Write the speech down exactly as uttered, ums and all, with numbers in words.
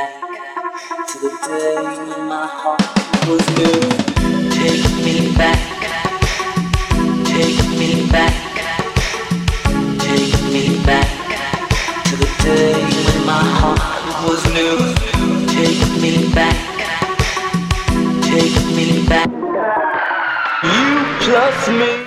back to the day when my heart was new. Take me back, take me back, take me back to the day when my heart was new. Take me back, take me back. You plus me.